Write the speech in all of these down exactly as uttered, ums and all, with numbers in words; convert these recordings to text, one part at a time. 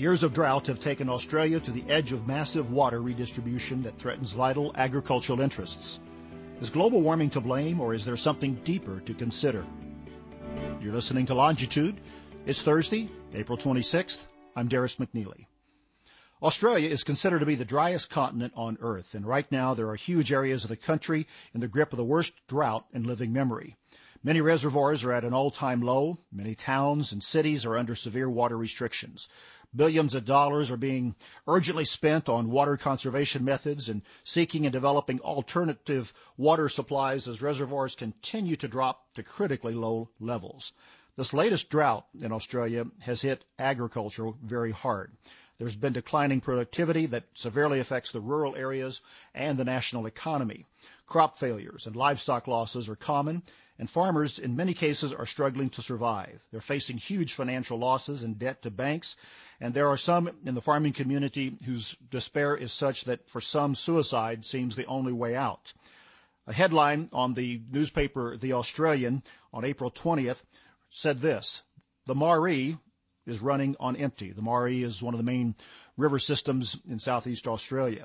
Years of drought have taken Australia to the edge of massive water redistribution that threatens vital agricultural interests. Is global warming to blame, or is there something deeper to consider? You're listening to Longitude. It's Thursday, April twenty-sixth. I'm Darius McNeely. Australia is considered to be the driest continent on Earth, and right now there are huge areas of the country in the grip of the worst drought in living memory. Many reservoirs are at an all-time low. Many towns and cities are under severe water restrictions. Billions of dollars are being urgently spent on water conservation methods and seeking and developing alternative water supplies as reservoirs continue to drop to critically low levels. This latest drought in Australia has hit agriculture very hard. There's been declining productivity that severely affects the rural areas and the national economy. Crop failures and livestock losses are common, and farmers in many cases are struggling to survive. They're facing huge financial losses and debt to banks, and there are some in the farming community whose despair is such that for some suicide seems the only way out. A headline on the newspaper The Australian on April twentieth said this: the Maree is running on empty. The Maree is one of the main river systems in southeast Australia.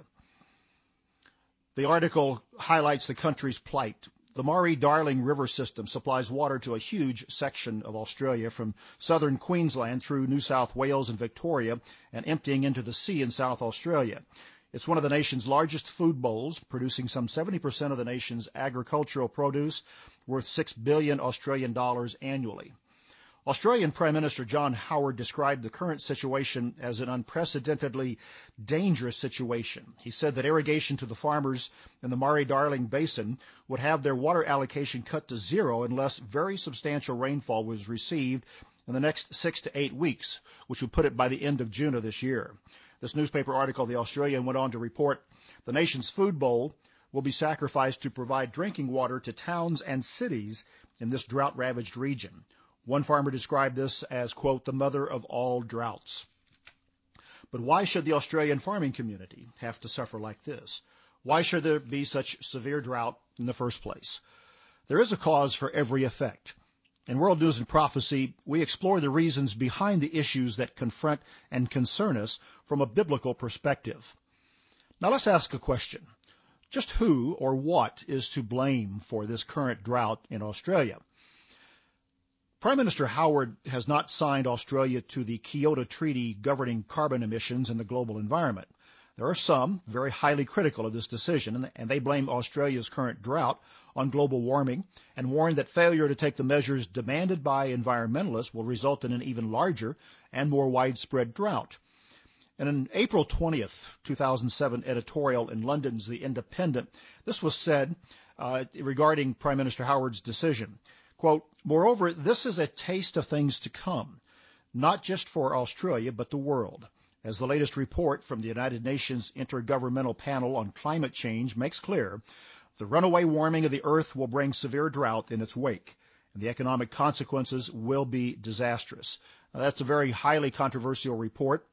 The article highlights the country's plight. The Maree-Darling River System supplies water to a huge section of Australia from southern Queensland through New South Wales and Victoria and emptying into the sea in South Australia. It's one of the nation's largest food bowls, producing some seventy percent of the nation's agricultural produce, worth six billion Australian dollars annually. Australian Prime Minister John Howard described the current situation as an unprecedentedly dangerous situation. He said that irrigation to the farmers in the Maree-Darling Basin would have their water allocation cut to zero unless very substantial rainfall was received in the next six to eight weeks, which would put it by the end of June of this year. This newspaper article, The Australian, went on to report the nation's food bowl will be sacrificed to provide drinking water to towns and cities in this drought-ravaged region. One farmer described this as, quote, the mother of all droughts. But why should the Australian farming community have to suffer like this? Why should there be such severe drought in the first place? There is a cause for every effect. In World News and Prophecy, we explore the reasons behind the issues that confront and concern us from a biblical perspective. Now let's ask a question. Just who or what is to blame for this current drought in Australia? Prime Minister Howard has not signed Australia to the Kyoto Treaty governing carbon emissions in the global environment. There are some very highly critical of this decision, and they blame Australia's current drought on global warming and warn that failure to take the measures demanded by environmentalists will result in an even larger and more widespread drought. In an April twentieth, two thousand seven editorial in London's The Independent, this was said uh, regarding Prime Minister Howard's decision. Quote, moreover, this is a taste of things to come, not just for Australia, but the world. As the latest report from the United Nations Intergovernmental Panel on Climate Change makes clear, the runaway warming of the Earth will bring severe drought in its wake, and the economic consequences will be disastrous. Now, that's a very highly controversial report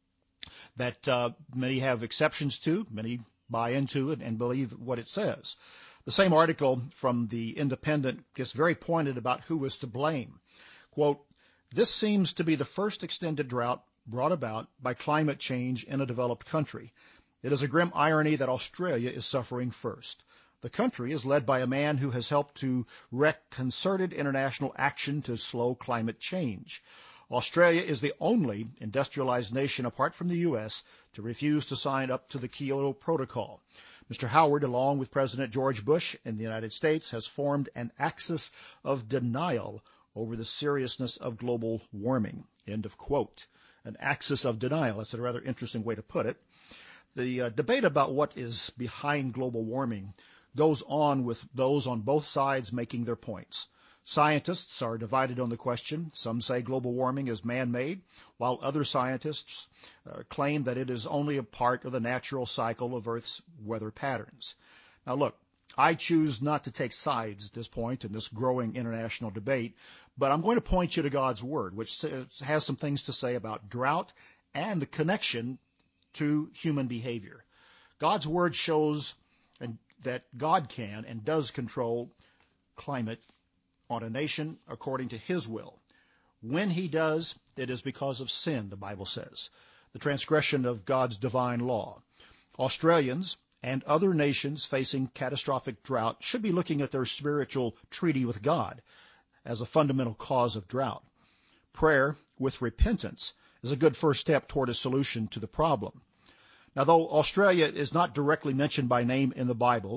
that uh, many have exceptions to, many buy into it and believe what it says. The same article from The Independent gets very pointed about who is to blame. Quote, this seems to be the first extended drought brought about by climate change in a developed country. It is a grim irony that Australia is suffering first. The country is led by a man who has helped to wreck concerted international action to slow climate change. Australia is the only industrialized nation apart from the U S to refuse to sign up to the Kyoto Protocol. Mister Howard, along with President George Bush in the United States, has formed an axis of denial over the seriousness of global warming. End of quote. An axis of denial. That's a rather interesting way to put it. The uh, debate about what is behind global warming goes on with those on both sides making their points. Scientists are divided on the question. Some say global warming is man-made, while other scientists uh, claim that it is only a part of the natural cycle of Earth's weather patterns. Now, look, I choose not to take sides at this point in this growing international debate, but I'm going to point you to God's Word, which has some things to say about drought and the connection to human behavior. God's Word shows and, that God can and does control climate on a nation according to his will. When he does, it is because of sin, the Bible says. the transgression of God's divine law. Australians and other nations facing catastrophic drought should be looking at their spiritual treaty with God as a fundamental cause of drought. Prayer with repentance is a good first step toward a solution to the problem. Now, though Australia is not directly mentioned by name in the Bible,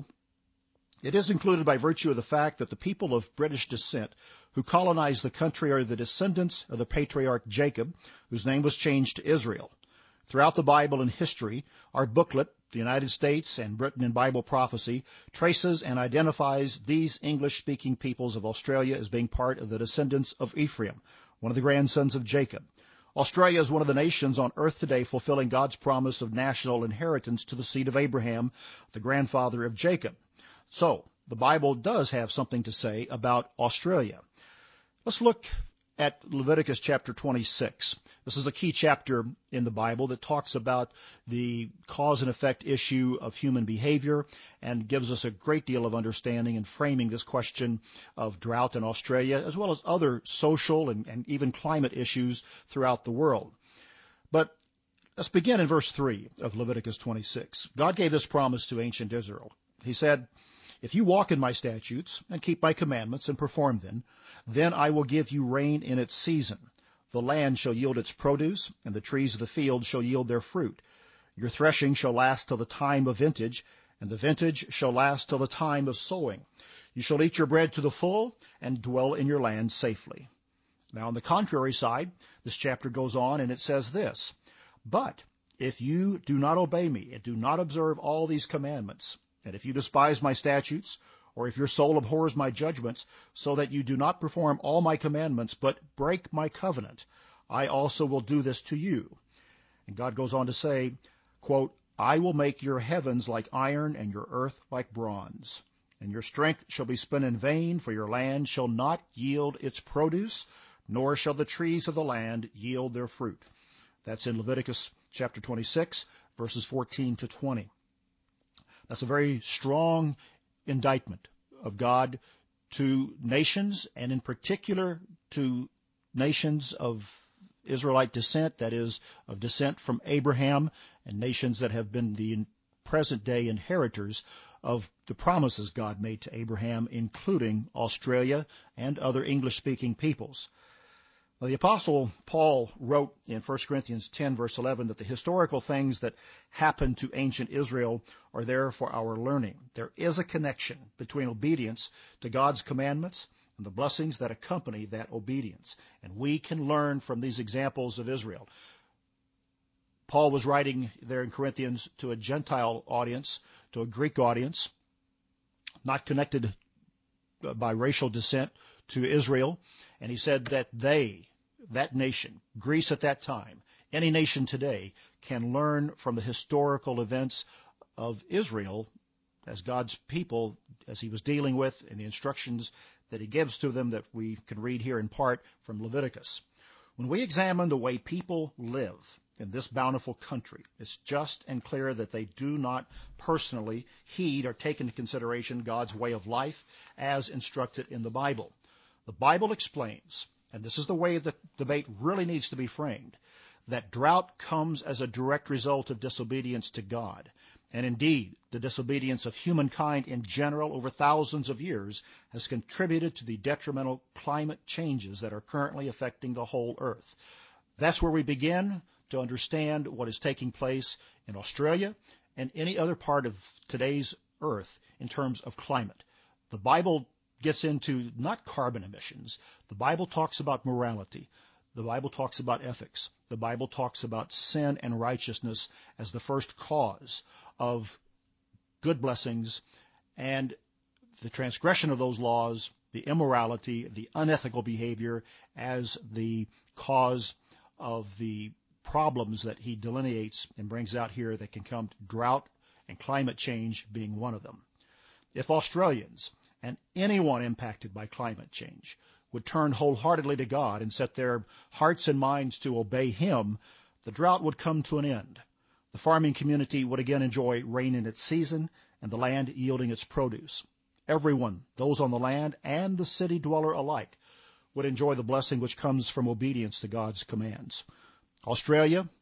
it is included by virtue of the fact that the people of British descent who colonized the country are the descendants of the patriarch Jacob, whose name was changed to Israel. Throughout the Bible and history, our booklet, The United States and Britain in Bible Prophecy, traces and identifies these English-speaking peoples of Australia as being part of the descendants of Ephraim, one of the grandsons of Jacob. Australia is one of the nations on earth today fulfilling God's promise of national inheritance to the seed of Abraham, the grandfather of Jacob. So, the Bible does have something to say about Australia. Let's look at Leviticus chapter twenty-six. This is a key chapter in the Bible that talks about the cause and effect issue of human behavior and gives us a great deal of understanding in framing this question of drought in Australia, as well as other social and, and even climate issues throughout the world. But let's begin in verse three of Leviticus twenty-six. God gave this promise to ancient Israel. He said, "If you walk in my statutes and keep my commandments and perform them, then I will give you rain in its season. The land shall yield its produce, and the trees of the field shall yield their fruit. Your threshing shall last till the time of vintage, and the vintage shall last till the time of sowing. You shall eat your bread to the full, and dwell in your land safely." Now, on the contrary side, this chapter goes on, and it says this, "But if you do not obey me, and do not observe all these commandments, and if you despise my statutes, or if your soul abhors my judgments, so that you do not perform all my commandments, but break my covenant, I also will do this to you." And God goes on to say, quote, "I will make your heavens like iron and your earth like bronze. And your strength shall be spent in vain, for your land shall not yield its produce, nor shall the trees of the land yield their fruit." That's in Leviticus chapter twenty-six, verses fourteen to twenty. That's a very strong indictment of God to nations, and in particular to nations of Israelite descent, that is, of descent from Abraham, and nations that have been the present-day inheritors of the promises God made to Abraham, including Australia and other English-speaking peoples. Now, the Apostle Paul wrote in First Corinthians ten, verse eleven, that the historical things that happened to ancient Israel are there for our learning. There is a connection between obedience to God's commandments and the blessings that accompany that obedience. And we can learn from these examples of Israel. Paul was writing there in Corinthians to a Gentile audience, to a Greek audience, not connected by racial descent to Israel, and he said that they, that nation, Greece at that time, any nation today, can learn from the historical events of Israel as God's people, as he was dealing with, and the instructions that he gives to them that we can read here in part from Leviticus. When we examine the way people live in this bountiful country, it's just and clear that they do not personally heed or take into consideration God's way of life as instructed in the Bible. The Bible explains, and this is the way the debate really needs to be framed, that drought comes as a direct result of disobedience to God. And indeed, the disobedience of humankind in general over thousands of years has contributed to the detrimental climate changes that are currently affecting the whole earth. That's where we begin to understand what is taking place in Australia and any other part of today's earth in terms of climate. The Bible gets into not carbon emissions. The Bible talks about morality. The Bible talks about ethics. The Bible talks about sin and righteousness as the first cause of good blessings, and the transgression of those laws, the immorality, the unethical behavior as the cause of the problems that he delineates and brings out here that can come to drought and climate change being one of them. If Australians and anyone impacted by climate change would turn wholeheartedly to God and set their hearts and minds to obey him, the drought would come to an end. The farming community would again enjoy rain in its season and the land yielding its produce. Everyone, those on the land and the city dweller alike, would enjoy the blessing which comes from obedience to God's commands. Australia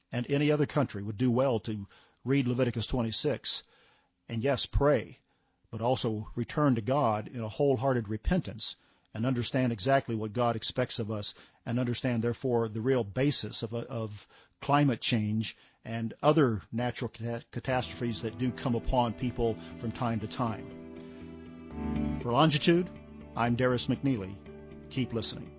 and any other country would do well to read Leviticus twenty-six and, yes, pray, but also return to God in a wholehearted repentance and understand exactly what God expects of us, and understand, therefore, the real basis of, of climate change and other natural catastrophes that do come upon people from time to time. For Longitude, I'm Darris McNeely. Keep listening.